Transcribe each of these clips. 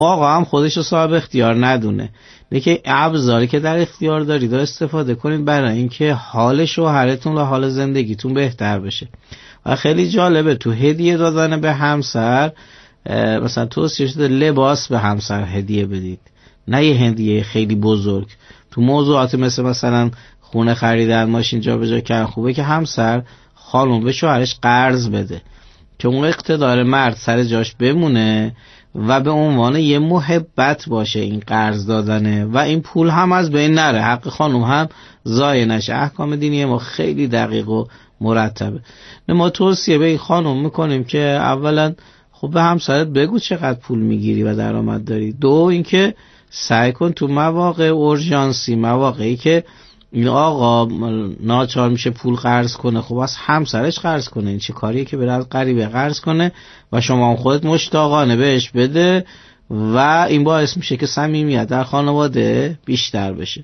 آقا هم خودش رو صاحب اختیار ندونه. که ابزاری که در اختیار دارید استفاده کنید برای اینکه حال شوهرتون و حال زندگیتون بهتر بشه. و خیلی جالبه تو هدیه دادن به همسر مثلا توصیه شده لباس به همسر هدیه بدید، نه یه هدیه خیلی بزرگ. تو موضوعات مثلا خونه خریدن، ماشین جابجا کردن، خوبه که همسر خانم به شوهرش قرض بده که اون اقتدار مرد سر جاش بمونه و به عنوان یه محبت باشه این قرض دادنه و این پول هم از بین نره، حق خانم هم ضایع نشه. احکام دینی ما خیلی دقیق و مرتبه. ما توصیه به این خانم میکنیم که اولا خب به همسرت بگو چقدر پول میگیری و درآمد داری. دو اینکه سعی کن تو مواقع اورژانسی، مواقعی که این آقا ناچار میشه پول قرض کنه، خب از همسرش قرض کنه. این چه کاریه که بره از غریبه قرض کنه و شما هم خودت مشتاقانه بهش بده و این باعث میشه که صمیمیت در خانواده بیشتر بشه.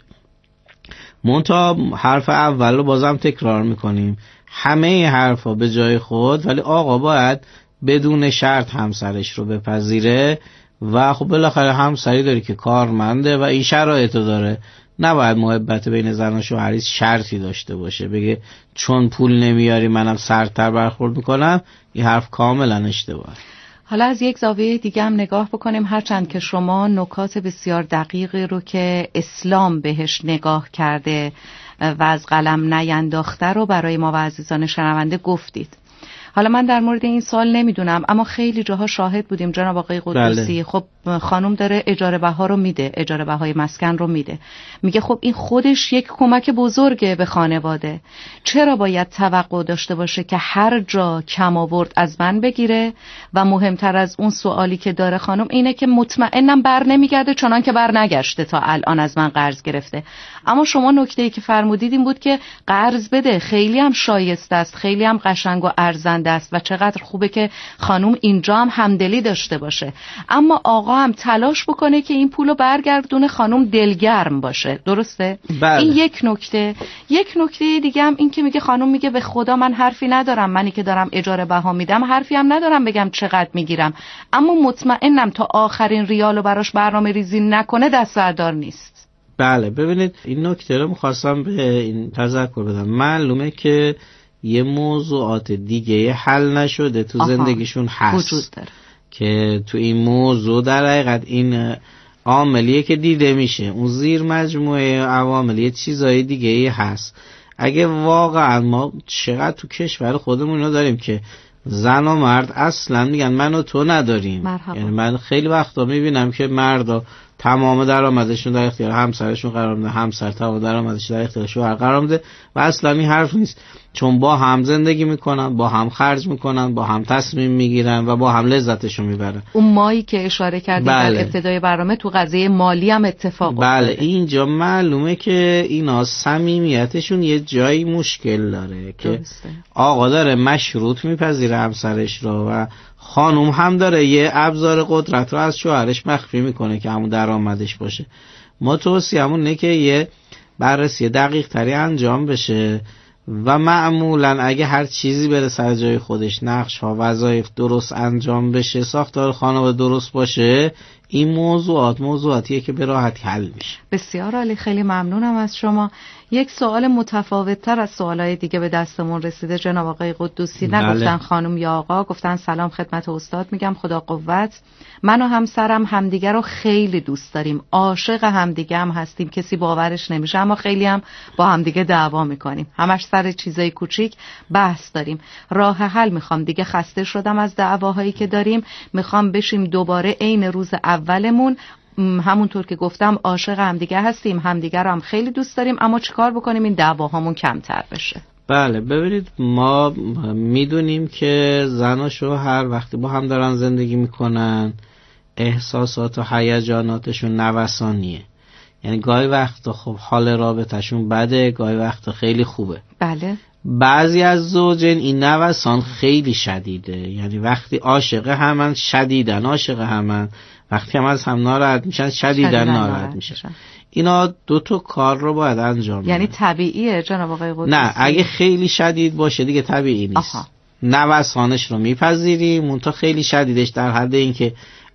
منتها حرف اول رو بازم تکرار میکنیم، همه حرفا به جای خود، ولی آقا باید بدون شرط همسرش رو بپذیره و خب بالاخره همسری داری که کارمنده و این شرایط رو داره. نباید محبت بین زن و شوهر شرطی داشته باشه، بگه چون پول نمیاری منم سردتر برخورد میکنم. این حرف کاملا اشتباهه. حالا از یک زاویه دیگه هم نگاه بکنیم، هرچند که شما نکات بسیار دقیقی رو که اسلام بهش نگاه کرده و از قلم نینداخته رو برای ما و عزیزان شنونده گفتید. حالا من در مورد این سوال نمیدونم، اما خیلی جاها شاهد بودیم جناب آقای قدوسی. خب خانم داره اجاره بها رو میده، اجاره بهای مسکن رو میده، میگه خب این خودش یک کمک بزرگه به خانواده. چرا باید توقع داشته باشه که هر جا کم آورد از من بگیره؟ و مهمتر از اون سوالی که داره خانم اینه که مطمئنم بر نمیگرده چنان که بر نگشته تا الان از من قرض گرفته. اما شما نکته‌ای که فرمودید این بود که قرض بده، خیلی هم شایسته است، خیلی هم قشنگ و ارزنده است و چقدر خوبه که خانم اینجا هم همدلی داشته باشه. اما آقا هم تلاش بکنه که این پولو برگردونه، خانم دلگرم باشه. درسته؟ بله. این یک نکته. یک نکته دیگه هم این که میگه خانم میگه به خدا من حرفی ندارم، منی که دارم اجاره بها میدم حرفی هم ندارم بگم چقدر میگیرم، اما مطمئنم تا آخرین ریالو براش برنامه ریزی نکنه دست بردار نیست. بله ببینید این نکته رو می‌خواستم به این تذکر بدم. معلومه که یه موضوعات دیگه حل نشده تو زندگیشون هست وجود داره که تو این موضوع در حقیقت این عاملیه که دیده میشه، اون زیر مجموعه عوامل چیزای دیگه هست. اگه واقعا ما چقدر تو کشور خودمون رو داریم که زن و مرد اصلا میگن من و تو نداریم. یعنی من خیلی وقتا میبینم که مردا تمام درآمدشون در اختیار همسرشون قرار میده، همسر تمام درآمدش در اختیار شوهر قرار میده و اصلا این حرف نیست، چون با هم زندگی میکنن، با هم خرج میکنن، با هم تصمیم میگیرن و با هم لذتشو میبرن. اون مایی که اشاره کردید در ابتدای برنامه تو قضیه مالی هم اتفاق افتاده. بله اینجا معلومه که اینا صمیمیتشون یه جایی مشکل داره که آقا داره مشروط میپذیره همسرش رو و خانم هم داره یه ابزار قدرت رو از شوهرش مخفی میکنه که همون درآمدش باشه. ما توصیه‌مون اینه که یه بررسی دقیق تری انجام بشه و معمولا اگه هر چیزی بره سر جای خودش، نقش ها وظایف درست انجام بشه، ساختار خانواده درست باشه، این موضوعاتیه که به راحتی حل میشه. بسیار عالی، خیلی ممنونم از شما. یک سوال متفاوت تر از سوالای دیگه به دستمون رسیده جناب آقای قدوسی. نگفتن خانم یا آقا، گفتن سلام خدمت استاد، میگم خدا قوت. من و همسرم همدیگه رو خیلی دوست داریم، عاشق همدیگه هم هستیم، کسی باورش نمیشه، اما خیلی هم با همدیگه دعوا میکنیم، همش سر چیزای کوچیک بحث داریم. راه حل میخوام، دیگه خسته شدم از دعواهایی که داریم، میخوام بشیم دوباره عین روز اولمون. همونطور که گفتم عاشق همدیگه هستیم، همدیگه رو هم خیلی دوست داریم، اما چیکار بکنیم این دعواهامون کمتر بشه؟ بله ببینید ما میدونیم که زن و شوهر وقتی با هم دارن زندگی میکنن احساسات و هیجاناتشون نوسانیه، یعنی گاهی وقتا خب حال رابطهشون بده، گاهی وقتا خیلی خوبه. بله. بعضی از زوجین این نوسان خیلی شدیده، یعنی وقتی عاشق همن شدیدن عاشق همن، وقتی هم از هم ناراحت میشن شدیدن ناراحت میشن. اینا دو تا کار رو باید انجام بدن. یعنی طبیعیه جناب آقای قدوسی؟ نه، اگه خیلی شدید باشه دیگه طبیعی نیست. نوسانش رو میپذیریم، منتها خیلی شدیدش در حد این که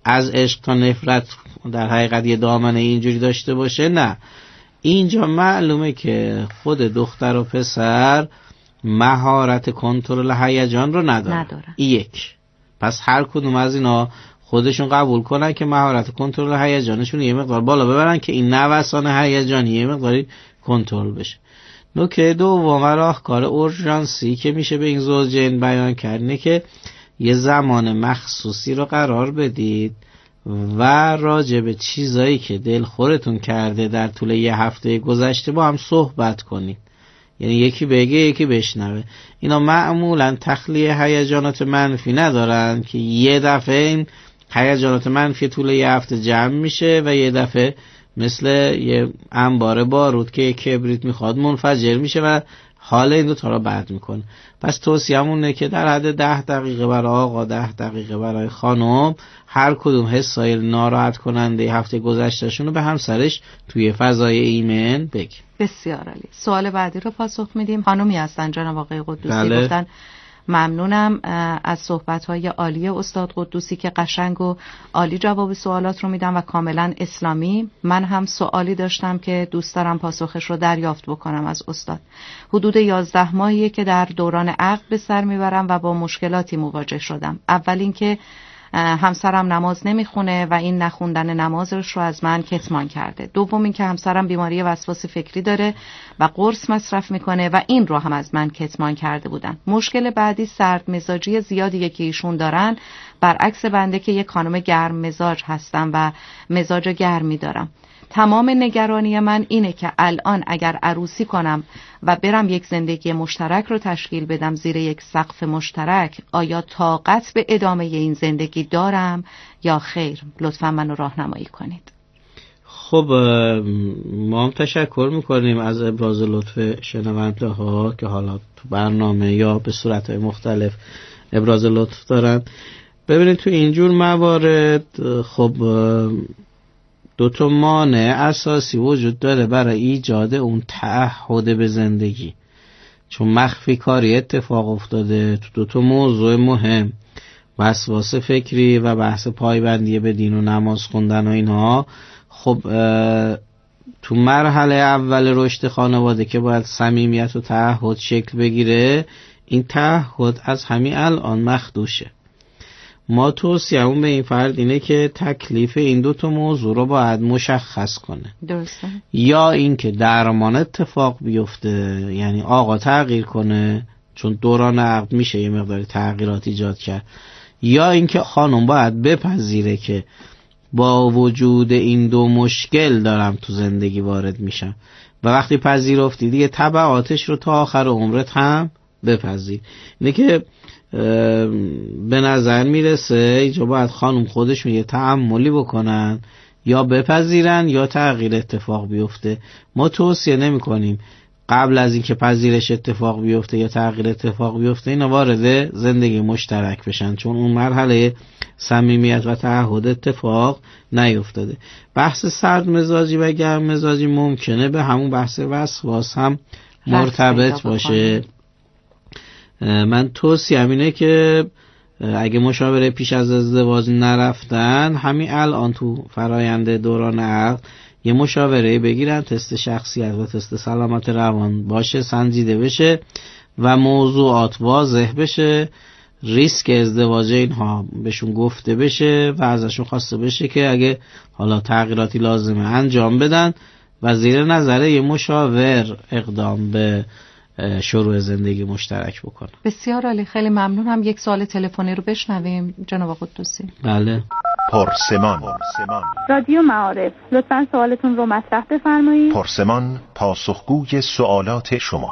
از عشق تا نفرت در حقیقت یه دامنه اینجوری داشته باشه، نه. اینجا معلومه که خود دختر و پسر مهارت کنترل هیجان رو ندارن. یک، پس هر کدوم از اینا خودشون قبول کنن که مهارت کنترل هیجانشون یه مقدار بالا ببرن که این نوسان هیجانی یه مقداری کنترل بشه. نکته دوم راهکار اورژانسی که میشه به این زوجین بیان کرد اینه که یه زمان مخصوصی رو قرار بدید و راجع به چیزایی که دلخورتون کرده در طول یه هفته گذشته با هم صحبت کنید. یعنی یکی بگه یکی بشنوه. اینا معمولا تخلیه هیجانات منفی ندارن که یه دفعه این هیجانات منفی طول یه هفته جمع میشه و یه دفعه مثل یه انبار بارود که یه کبریت میخواد منفجر میشه و حال این دو تا را بد میکنه. پس توصیه‌مونه که در حد 10 دقیقه برای آقا، 10 دقیقه برای خانم، هر کدوم حسای ناراحت کننده هفته گذشتهشون رو به همسرش توی فضای ایمن بگه. بسیار عالی. سوال بعدی رو پاسخ میدیم. خانومی هستن جناب آقای قدوسی. گفتن ممنونم از صحبت‌های عالی استاد قدوسی که قشنگ و عالی جواب سوالات رو میدن و کاملا اسلامی. من هم سوالی داشتم که دوست دارم پاسخش رو دریافت بکنم از استاد. حدود 11 ماهیه که در دوران عقد به سر میبرم و با مشکلاتی مواجه شدم. اول اینکه همسرم نماز نمیخونه و این نخوندن نمازش رو از من کتمان کرده. دوم اینکه همسرم بیماری وسواس فکری داره و قرص مصرف میکنه و این رو هم از من کتمان کرده بودن. مشکل بعدی سرد مزاجی زیادیه که ایشون دارن، برعکس بنده که یک خانم گرم مزاج هستم و مزاج گرمی دارم. تمام نگرانی من اینه که الان اگر عروسی کنم و برم یک زندگی مشترک رو تشکیل بدم زیر یک سقف مشترک، آیا طاقت به ادامه این زندگی دارم یا خیر؟ لطفا منو راهنمایی کنید. خب ما هم تشکر میکنیم از ابراز لطف شنونده ها که حالا تو برنامه یا به صورتهای مختلف ابراز لطف دارن. ببینید تو اینجور موارد خب دو تا مانع اساسی وجود داره برای ایجاد اون تعهد به زندگی. چون مخفی کاری اتفاق افتاده تو دو تا موضوع مهم، وسواس فکری و بحث پایبندی به دین و نماز خوندن و اینها. خب تو مرحله اول رشد خانواده که باید صمیمیت و تعهد شکل بگیره، این تعهد از همین الان مخدوشه. ما توصیه‌مون به این فرد اینه که تکلیف این دو تا موضوع رو باید مشخص کنه. درسته. یا اینکه درمان اتفاق بیفته، یعنی آقا تغییر کنه، چون دوران عقد میشه یه مقدار تغییرات ایجاد کرد، یا اینکه خانم باید بپذیره که با وجود این دو مشکل دارم تو زندگی وارد میشم و وقتی پذیرفتی دیگه تبعاتش رو تا آخر عمرت هم بپذیر. اینه که به نظر میرسه اینجا باید خانم خودشون یه تأملی بکنن، یا بپذیرن یا تغییر اتفاق بیفته. ما توصیه نمی کنیم قبل از اینکه پذیرش اتفاق بیفته یا تغییر اتفاق بیفته اینا وارد زندگی مشترک بشن، چون اون مرحله صمیمیت و تعهد اتفاق نیفتاده. بحث سرد مزاجی و گرم مزاجی ممکنه به همون بحث وسواس هم مرتبط باشه. من توصیه‌ام اینه که اگه مشاوره پیش از ازدواج نرفتن، همین الان تو فرایند دوران عقد یه مشاوره بگیرن، تست شخصیت و تست سلامت روان باشه، سنجیده بشه و موضوعات واضح بشه، ریسک ازدواج اینها بهشون گفته بشه و ازشون خواسته بشه که اگه حالا تغییراتی لازمه انجام بدن و زیر نظر یه مشاور اقدام به شروع زندگی مشترک بکنه. بسیار عالی، خیلی ممنونم. یک سوال تلفنی رو بشنویم جناب قدوسی. بله. پرسمان. رادیو معارف، لطفاً سوالتون رو مطرح بفرمایید. پرسمان پاسخگوی سوالات شما.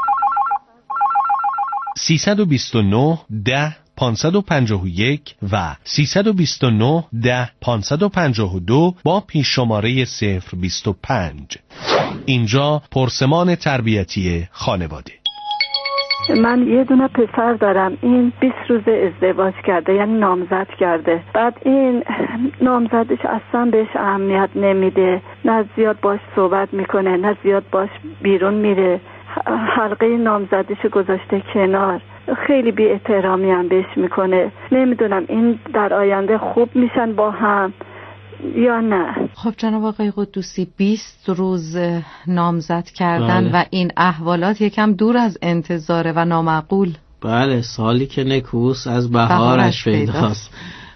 329 10 551 و 329 10 552 با پیش شماره 025. اینجا پرسمان تربیتی خانواده. من یه دونه پسر دارم، این 20 روز ازدواج کرده، یعنی نامزد کرده. بعد این نامزدش اصلا بهش اهمیت نمیده، نه زیاد باش صحبت میکنه نه زیاد باش بیرون میره، حلقه نامزدش گذاشته کنار. خیلی بی احترامی هم بهش میکنه. نمیدونم این در آینده خوب میشن با هم یا نه. خب جناب آقای قدوسی 20 روز نامزد کردن و این احوالات یکم دور از انتظاره و نامعقول. بله، سالی که نکوس از بهارش پیداست.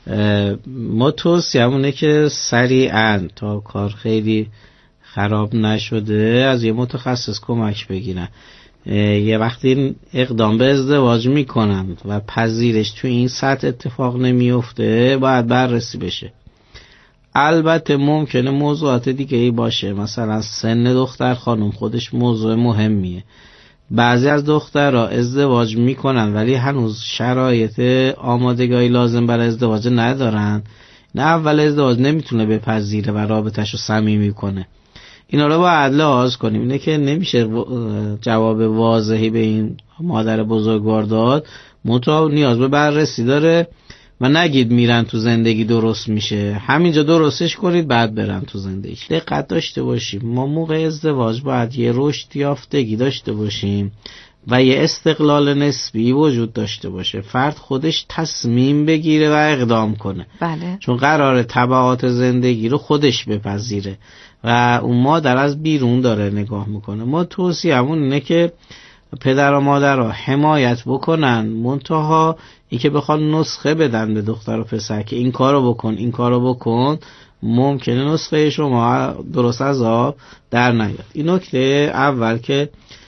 ما توصیه‌مونه که سریعاً تا کار خیلی خراب نشده از یه متخصص کمک بگیرن. یه وقتی اقدام به ازدواج میکنن و پذیرش تو این سطح اتفاق نمیفته باید بررسی بشه. البته ممکنه موضوعات دیگه ای باشه، مثلا سن دختر خانم خودش موضوع مهمیه. بعضی از دخترها ازدواج میکنن ولی هنوز شرایط آمادگی لازم برای ازدواج ندارن، نه اول ازدواج نمیتونه بپذیره و رابطه‌شو صمیمی کنه. اینا رو باید لحاظ کنیم. اینه که نمیشه جواب واضحی به این مادر بزرگوار داد، منتها نیاز به بررسی داره و نگید میرن تو زندگی درست میشه، همینجا درستش کنید بعد برن تو زندگی. دقت داشته باشیم ما موقع ازدواج باید یه رشد یافتگی داشته باشیم و یه استقلال نسبی وجود داشته باشه. فرد خودش تصمیم بگیره و اقدام کنه. بله. چون قراره تبعات زندگی رو خودش بپذیره و اون مادر از بیرون داره نگاه میکنه. ما توصیه‌مون اینه که پدر و مادر رو حمایت بکنن، منتها این که بخوان نسخه بدن به دختر و پسر که این کارو بکن این کارو بکن، ممکنه نسخه شما درست از آب در نیاد. این نکته اول که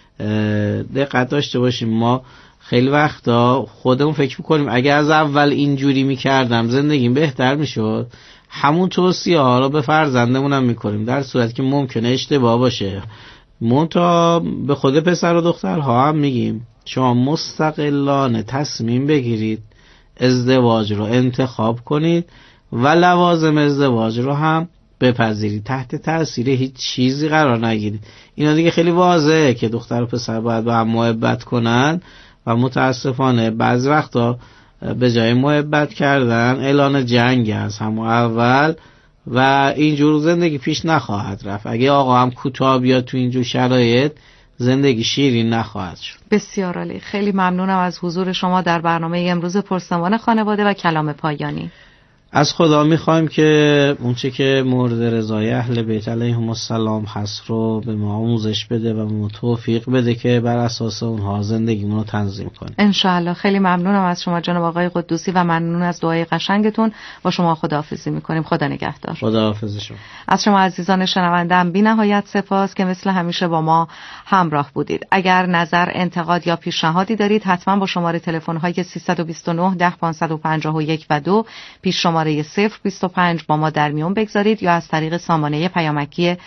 دقت داشته باشیم. ما خیلی وقتا خودمون فکر میکنیم اگه از اول اینجوری میکردم زندگیم بهتر میشد، همون توصیه ها رو به فرزندمونم میکنیم، در صورتی که ممکنه اشتباه باشه. منتها به خود پسر و دخترها هم میگیم شما مستقلانه تصمیم بگیرید، ازدواج رو انتخاب کنید و لوازم ازدواج رو هم بپذیرید، تحت تاثیر هیچ چیزی قرار نگیرید. اینا دیگه خیلی واضحه که دختر و پسر باید با هم محبت کنن و متاسفانه بعضی وقتا به جای محبت کردن اعلان جنگ از همون اول و اینجور زندگی پیش نخواهد رفت. اگه آقا هم کوتاه بیاد تو اینجور شرایط زندگی شیرین نخواهد شد. بسیار عالی، خیلی ممنونم از حضور شما در برنامه امروز پرسمان خانواده و کلام پایانی. از خدا میخوایم که اونچه که مورد رضای اهل بیت علیهم السلام هست رو به ما آموزش بده و به ما توفیق بده که بر اساس اونها زندگیمون رو تنظیم کنیم. انشاءالله. خیلی ممنونم از شما جناب آقای قدوسی و ممنون از دعای قشنگتون. با شما خداحافظی میکنیم. خدا نگهدار. خداحافظ شما. از شما عزیزان شنونده‌ام بی نهایت سپاس که مثل همیشه با ما همراه بودید. اگر نظر، انتقاد یا پیشنهادی دارید حتما با شماره تلفن های 329 10 551 و 2 پیش شماره 025 با ما در میون بگذارید یا از طریق سامانه پیامکی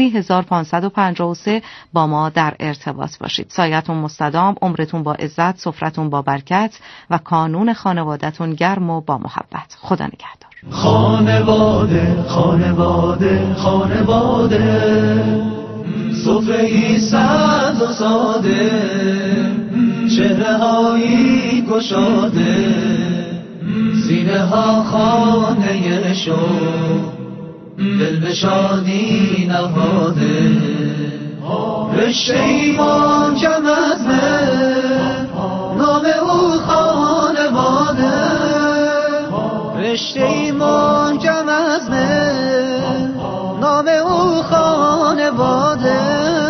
30553 با ما در ارتباط باشید. سایتون مستدام، عمرتون با عزت، سفرتون با برکت و کانون خانوادتون گرم و با محبت. خدا نگهدار. خانواده خانواده خانواده، سفره‌ای سبز و ساده، چهره‌هایی گشاده، سینه ها خانه شو، دل به شادی نهاده، رشته ایمان کم از نام او خانواده، رشته ایمان کم از نام او خانواده،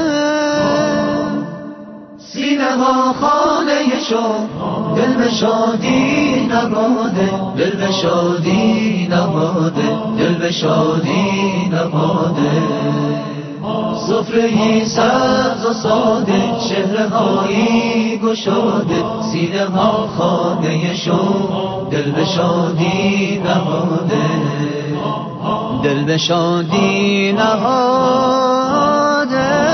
سینه ها خانه شو، دل به شادی نهاده، دل به شادی نهاده، دل به شادی نهاده، سفره‌ای سبز و ساده، چهره‌هایی گشاده، سینه ها خانه شو، دل به شادی نهاده، دل به شادی نهاده.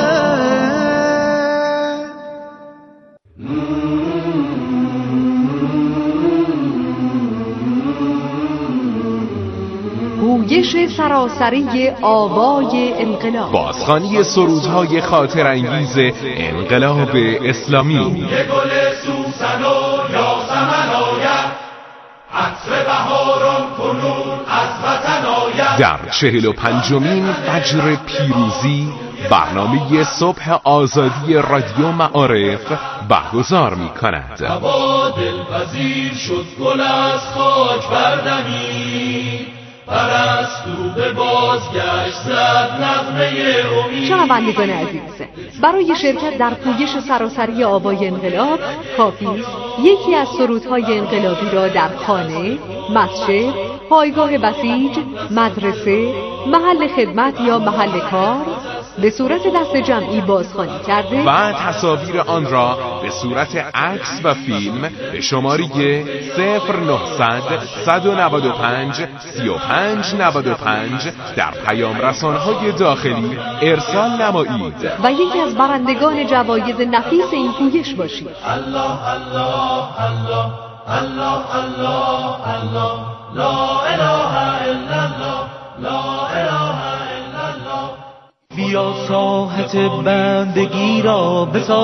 گویش سراسری آوای انقلاب، بازخوانی سرودهای خاطر انگیز انقلاب اسلامی. یه گل سوسن و یاسمن آید، عطر بهاران کنون از وطن آید. در 45مین فجر پیروزی برنامه صبح آزادی رادیو معارف برگزار می کند. هوا دلپذیر شد، گل از خاک بردمید، پرستو به بازگشت زد نغمه امید. شنوندگان عزیز، برای شرکت در پویش سراسری آوای انقلاب کافی است یکی از سرودهای انقلابی را در خانه، مسجد، پایگاه بسیج، مدرسه، محل خدمت یا محل کار به صورت دست جمعی بازخوانی کرده و تصاویر آن را به صورت عکس و فیلم به شماره 0900 195 3595 در پیام رسانه‌های داخلی ارسال نمایید و یکی از برندگان جوایز نفیس این پویش باشید. الله الله الله الله الله الله لا اله الا الله لا اله الا الله. بیا ساحت بندگی را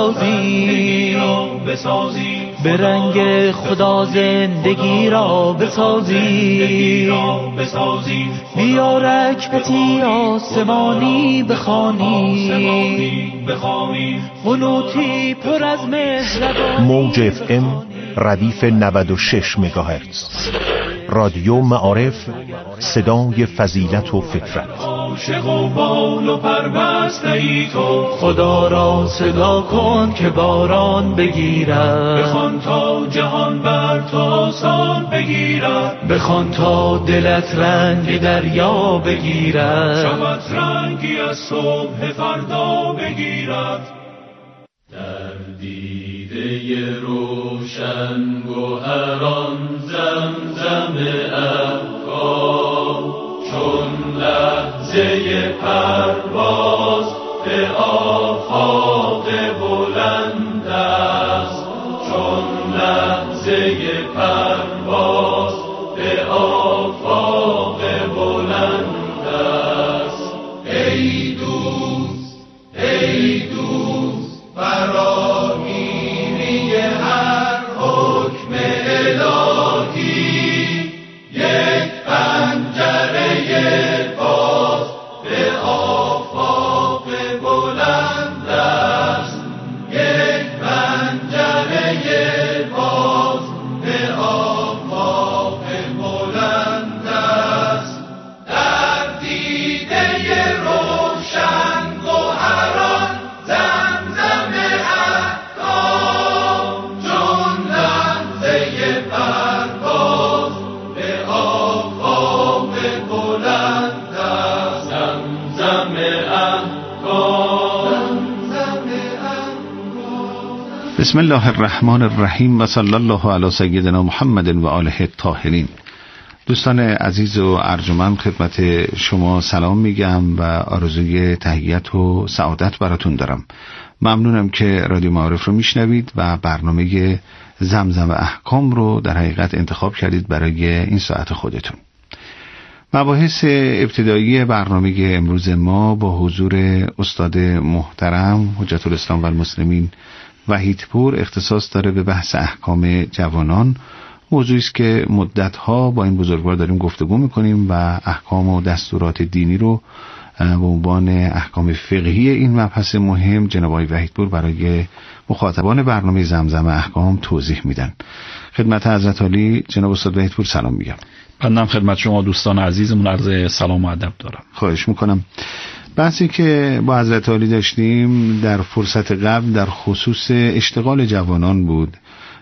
بسازی، به رنگ خدا زندگی را بسازی، بیا رکعتی آسمانی بخوانی، قنوتی پر از مهربانی. موج اف ام ردیف 96 مگاهرتز، رادیو معارف، صدای فضیلت و فطرت. عاشق و بال و پربسته ای تو، خدا را صدا کن که باران بگیرد، بخوان تا جهان بر تو آسان بگیرد، بخوان تا دلت رنگ دریا بگیرد، شبت رنگی از صبح فردا بگیرد. در دیده روشن گوهران زمزم افکار، چون لحظه پرواز به آفاق بلند است، چون لحظه پرواز به آفاق بلند است. ای دوست ای دوست فراگیری هر حکم الهی، یک پنجره باز به آفاق بلند است، یک پنجره باز به آفاق بلند است. در دیده روشن گوهران زمزم افکار، چون لحظه پرواز به آفاق بلند است. زمزم افکار، زمزم افکار. بسم الله الرحمن الرحیم و صلی الله علی سیدنا محمد و آله الطاهرین. دوستان عزیز و ارجمند خدمت شما سلام میگم و آرزوی تحیت و سعادت براتون دارم. ممنونم که رادیو معارف رو میشنوید و برنامه زمزم احکام رو در حقیقت انتخاب کردید برای این ساعت خودتون. مباحث ابتدایی برنامه امروز ما با حضور استاد محترم حجت الاسلام و المسلمین وحیدپور اختصاص داره به بحث احکام جوانان. موضوعی است که مدت‌ها با این بزرگوار داریم گفتگو می‌کنیم و احکام و دستورات دینی رو به عنوان احکام فقهی این مبحث مهم جناب آقای وحیدپور برای مخاطبان برنامه زمزم احکام توضیح میدن. خدمت حضرت عالی جناب استاد وحیدپور سلام میگم. بنده خدمت شما دوستان عزیزمون عرض سلام و ادب دارم. خواهش میکنم. بحثی که با حضرت عالی داشتیم در فرصت قبل در خصوص اشتغال جوانان بود.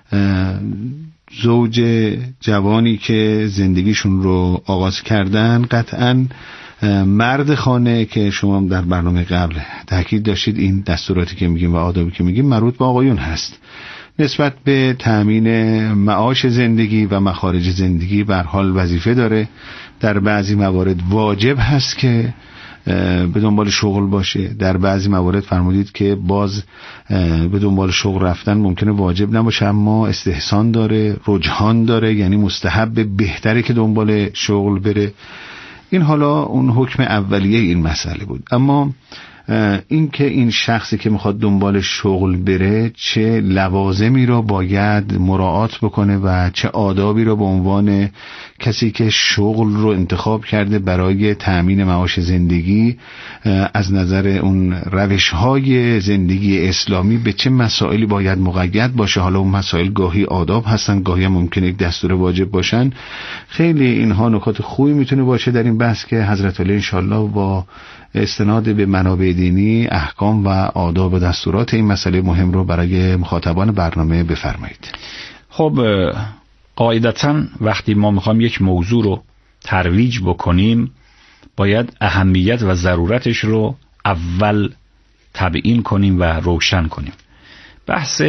زوج جوانی که زندگیشون رو آغاز کردن قطعاً مرد خانه که شما در برنامه قبل تاکید داشتید این دستوراتی که میگیم و آدابی که میگیم مربوط به آقایون هست. نسبت به تأمین معاش زندگی و مخارج زندگی به هر حال وظیفه داره. در بعضی موارد واجب هست که به دنبال شغل باشه، در بعضی موارد فرمودید که باز به دنبال شغل رفتن ممکنه واجب نباشه اما استحسان داره، رجحان داره، یعنی مستحب بهتره که دنبال شغل بره. این حالا اون حکم اولیه این مسئله بود. اما این که این شخصی که میخواد دنبال شغل بره چه لوازمی رو باید مراعات بکنه و چه آدابی رو به عنوان کسی که شغل رو انتخاب کرده برای تأمین معاش زندگی از نظر اون روش‌های زندگی اسلامی به چه مسائلی باید مقید باشه. حالا اون مسائل گاهی آداب هستن، گاهی ممکنه یک دستور واجب باشن. خیلی اینها نکات خوبی میتونه باشه در این بحث که حضرت علی انشالله با استناد به منابع دینی احکام و آداب و دستورات این مسئله مهم رو برای مخاطبان برنامه بفرمایید. خب قاعدتاً وقتی ما میخوام یک موضوع رو ترویج بکنیم باید اهمیت و ضرورتش رو اول تبیین کنیم و روشن کنیم. بحث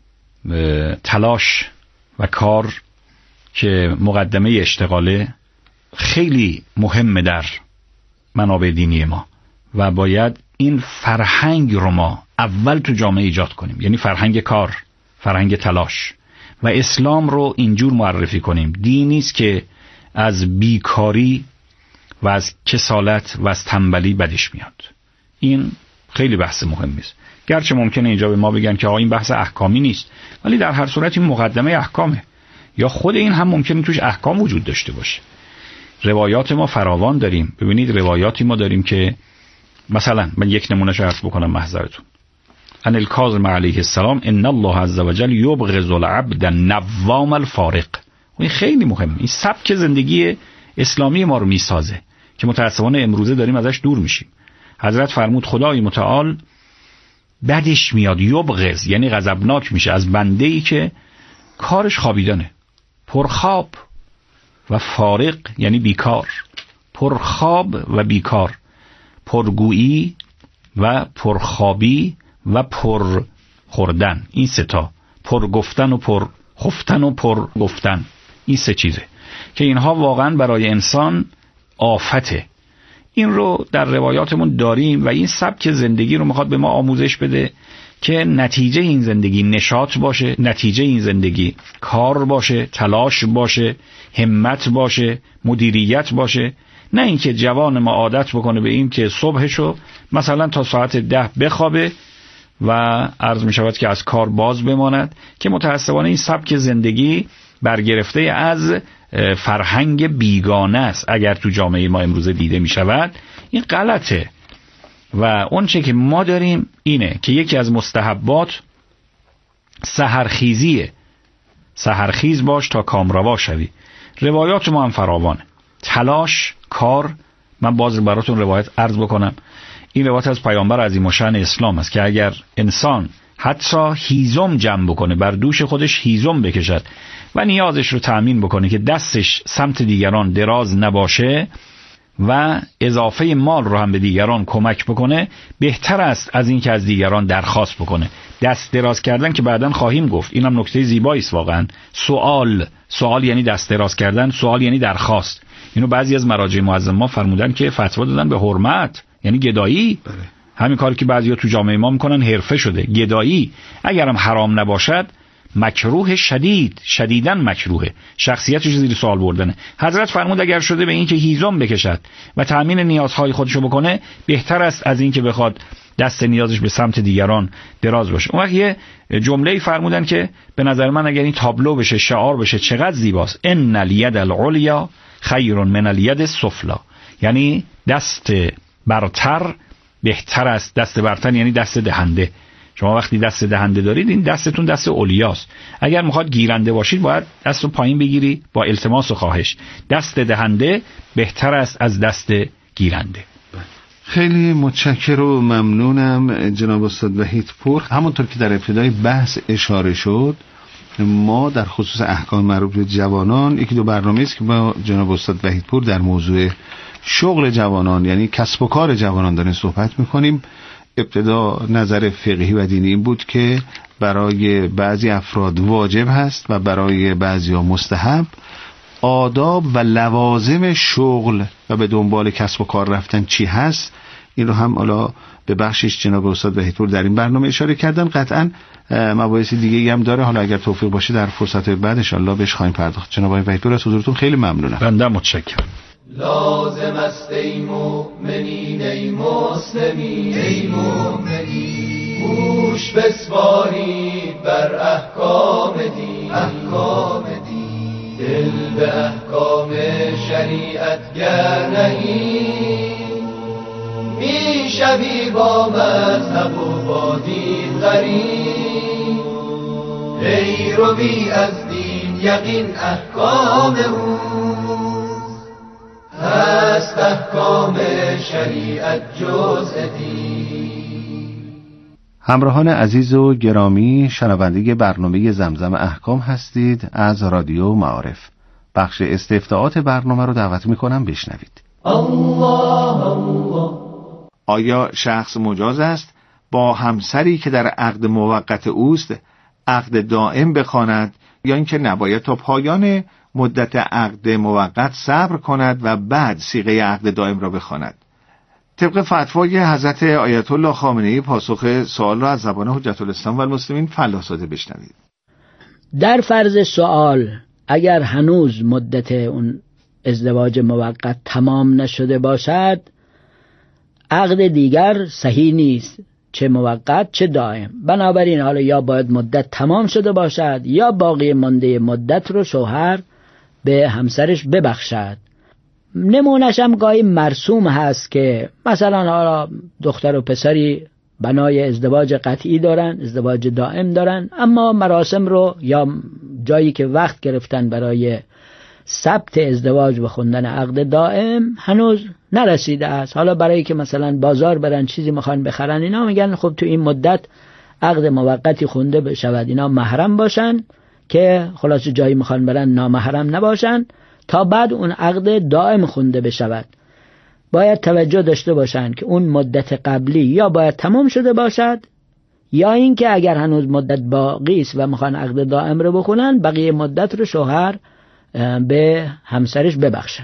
تلاش و کار که مقدمه اشتغاله خیلی مهمه در منابع دینی ما و باید این فرهنگ رو ما اول تو جامعه ایجاد کنیم، یعنی فرهنگ کار، فرهنگ تلاش، و اسلام رو اینجور معرفی کنیم. دینی است که از بیکاری و از کسالت و از تنبلی بدش میاد. این خیلی بحث مهمی است. گرچه ممکنه اینجا به ما بگن که آقا این بحث احکامی نیست، ولی در هر صورت این مقدمه احکامه، یا خود این هم ممکنه توش احکام وجود داشته باشه. روایات ما فراوان داریم. ببینید روایاتی ما داریم که مثلا من یک نمونهش عرض بکنم محضرتون. ان الکاظم علیه السلام ان الله عز وجل یبغض العبد النوام الفارق. این خیلی مهمه. این سبک زندگی اسلامی ما رو میسازه که متأسفانه امروزه داریم ازش دور میشیم. حضرت فرمود خدای متعال بدش میاد، یبغض یعنی غضبناک میشه از بنده‌ای که کارش خوابیدنه، پرخواب، و فارق یعنی بیکار، پرخواب و بیکار، پرگویی و پرخوابی و پرخوردن. این سه تا، پرگفتن و پرخفتن و پرگفتن، این سه چیزه که اینها واقعا برای انسان آفته. این رو در روایاتمون داریم و این سبک زندگی رو میخواد به ما آموزش بده که نتیجه این زندگی نشاط باشه، نتیجه این زندگی کار باشه، تلاش باشه، همت باشه، مدیریت باشه. نه اینکه جوان ما عادت بکنه به این که صبحشو مثلا تا ساعت 10 بخوابه و عرض می شود که از کار باز بماند، که متأسفانه این سبک زندگی برگرفته از فرهنگ بیگانه است. اگر تو جامعه ما امروزه دیده می شود این غلطه و اون چه که ما داریم اینه که یکی از مستحبات سحرخیزیه. سحرخیز باش تا کامروا شوی. روایات ما هم فراوانه. تلاش، کار. من باز براتون روایت عرض بکنم. این روایت از پیامبر عظیم الشأن اسلام است که اگر انسان حتی هیزم جمع بکنه، بر دوش خودش هیزم بکشد و نیازش رو تأمین بکنه که دستش سمت دیگران دراز نباشه و اضافه مال رو هم به دیگران کمک بکنه، بهتر است از این که از دیگران درخواست بکنه. دست دراز کردن که بعداً خواهیم گفت، اینم نکته زیبایی است واقعا. سوال یعنی دست دراز کردن، سوال یعنی درخواست. اینو بعضی از مراجع معظم ما فرمودن که فتوا دادن به حرمت، یعنی گدایی. همین کاری که بعضیا تو جامعه ما میکنن حرفه شده، گدایی. اگرم حرام نباشد مکروه شدیداً مکروهه، شخصیتش زیر سوال بردنه. حضرت فرمود اگر شده به این که هیزم بکشد و تأمین نیازهای خودشو بکنه، بهتر است از این که بخواد دست نیازش به سمت دیگران دراز باشه. اون وقت یه جمله‌ای فرمودن که به نظر من اگر این تابلو بشه، شعار بشه، چقدر زیباست. ان الید العلیا خیر من الید السفلی. یعنی دست برتر بهتر است. دست برتر یعنی دست دهنده. شما وقتی دست دهنده دارید این دستتون دست اولیاست. اگر میخواد گیرنده باشید باید دست رو پایین بگیری با التماس و خواهش. دست دهنده بهتر است از دست گیرنده. خیلی متشکرم و ممنونم جناب استاد وحیدپور. همونطور که در ابتدای بحث اشاره شد، ما در خصوص احکام مربوط به جوانان یکی دو برنامه است که با جناب استاد وحیدپور در موضوع شغل جوانان یعنی کسب و کار جوانان داریم صحبت میکنیم. ابتدا نظر فقهی و دینی این بود که برای بعضی افراد واجب هست و برای بعضی ها مستحب. آداب و لوازم شغل و به دنبال کسب و کار رفتن چی هست، این رو هم حالا به بخشش جناب استاد وحیدپور در این برنامه اشاره کردن. قطعا مباحث دیگه هم داره، حالا اگر توفیق باشه در فرصت بعد ان شاء الله بهش خواهیم پرداخت. جناب وحیدپور از حضورتون خیلی ممنونم. بنده متشکرم. لازم است ای مؤمنین ای مسلمین مسلمین ای مومنین گوش بسپارید بر احکام دین دل به احکام شریعت گر نهید میشوی با مذهب و با دین غریب ای روی از دین یقین احکام او هست احکام شریعت جزء دین. همراهان عزیز و گرامی، شنونده برنامه زمزم احکام هستید از رادیو معارف. بخش استفتاءات برنامه رو دعوت میکنم بشنوید. الله آیا شخص مجاز است با همسری که در عقد موقت اوست عقد دائم بخواند یا اینکه نباید تا پایان مدت عقد موقت صبر کند و بعد صیغه عقد دائم را بخواند؟ طبق فتوای حضرت آیت الله خامنه‌ای پاسخ سوال را از زبان حجت الاسلام و المسلمین فلاح بشنوید. در فرض سوال اگر هنوز مدت اون ازدواج موقت تمام نشده باشد، عقد دیگر صحیح نیست، چه موقت چه دائم. بنابراین حالا یا باید مدت تمام شده باشد یا باقی مانده مدت رو شوهر به همسرش ببخشد. نمونش هم گاهی مرسوم هست که مثلا حالا دختر و پسری بنای ازدواج قطعی دارن، ازدواج دائم دارن، اما مراسم رو یا جایی که وقت گرفتن برای ثبت ازدواج و خوندن عقد دائم هنوز نرسیده است. حالا برای که مثلا بازار برن چیزی میخوان بخرن، اینا میگن خب تو این مدت عقد موقتی خونده بشود، اینا محرم باشن که خلاص جایی میخوان برن نامحرم نباشن تا بعد اون عقد دائم خونده بشود. باید توجه داشته باشن که اون مدت قبلی یا باید تمام شده باشد یا اینکه اگر هنوز مدت باقی است و میخوان عقد دائم رو بخونن، بقیه مدت رو شوهر به همسرش ببخشد.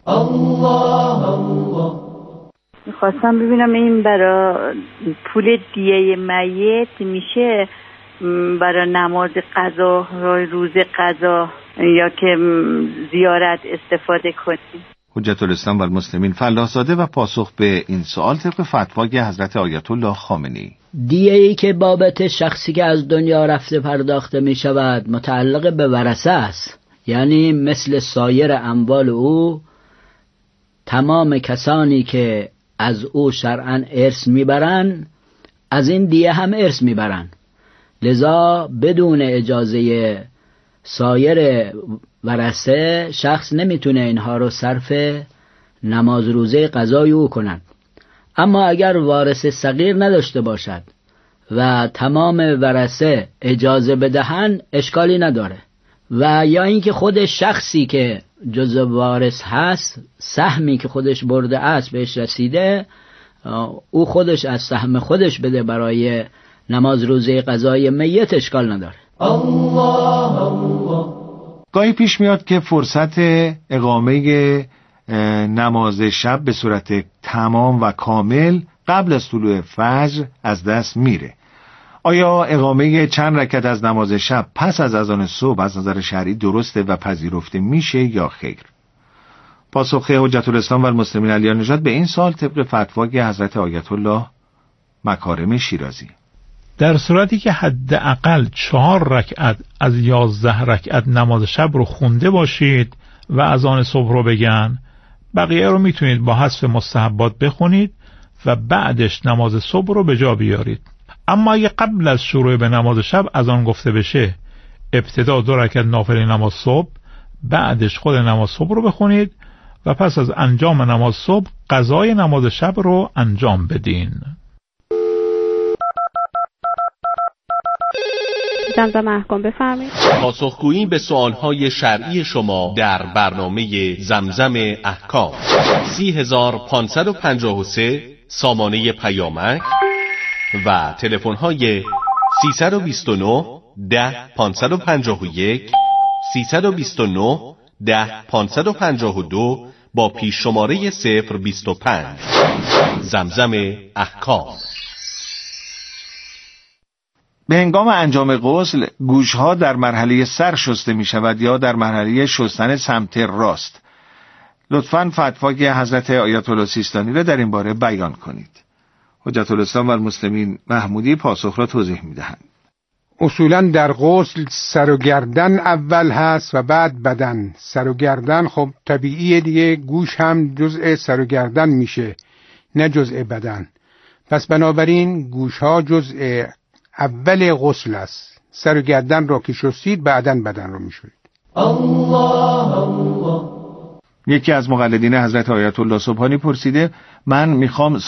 میخواستم ببینم این برای پول دیه میت میشه برای نماز قضا، روز قضا یا که زیارت استفاده کنیم؟ حجت الاسلام و المسلمین فلاح زاده و پاسخ به این سوال طبق فتوای حضرت آیت الله خامنه‌ای. دیه‌ای که بابت شخصی که از دنیا رفته پرداخته می شود متعلق به ورثه است، یعنی مثل سایر اموال او تمام کسانی که از او شرعاً ارث میبرن از این دیه هم ارث میبرن، لذا بدون اجازه سایر ورثه شخص نمیتونه اینها رو صرف نماز روزه قضای او کنند. اما اگر وارث صغیر نداشته باشد و تمام ورثه اجازه بدهن اشکالی نداره، و یا اینکه خود شخصی که جزء وارث هست سهمی که خودش برده است بهش رسیده، او خودش از سهم خودش بده برای نماز روزه قضای میت، اشکال نداره. گاهی پیش میاد که فرصت اقامه نماز شب به صورت تمام و کامل قبل از طلوع فجر از دست میره. آیا اقامه چند رکعت از نماز شب پس از اذان صبح از نظر شرعی درسته و پذیرفته میشه یا خیر؟ پاسخ حجت الاسلام و المسلمین علی نژاد به این سوال طبق فتوای حضرت آیت الله مکارم شیرازی. در صورتی که حداقل 4 رکعت از 11 رکعت نماز شب رو خونده باشید و اذان صبح رو بگن، بقیه رو میتونید با حذف مستحبات بخونید و بعدش نماز صبح رو به جا بیارید. اما اگه قبل از شروع به نماز شب اذان گفته بشه، ابتدا 2 رکعت نافله نماز صبح، بعدش خود نماز صبح رو بخونید و پس از انجام نماز صبح قضای نماز شب رو انجام بدین. زمزم احکام بفرمایید. پاسخگویی به سوالهای شرعی شما در برنامه زمزم احکام 30553 سامانه پیامک و تلفن‌های 329 10 551 329 10 552 با پیش شماره 025. زمزم احکام. به هنگام انجام غسل گوشها در مرحله سر شسته می شود یا در مرحله شستن سمت راست؟ لطفاً فتوای حضرت آیت الله سیستانی را در این باره بیان کنید. حجت الاسلام و المسلمین محمودی پاسخ را توضیح می‌دهند. اصولا در غسل سر و گردن اول هست و بعد بدن. سر و گردن خب طبیعیه دیگه، گوش هم جزء سر و گردن میشه نه جزء بدن. پس بنابراین گوش ها جزء اول غسل است. سر و گردن را که شستید بعداً بدن رو میشورید. یکی از مقلدین حضرت آیت الله سبحانی پرسیده من میخوام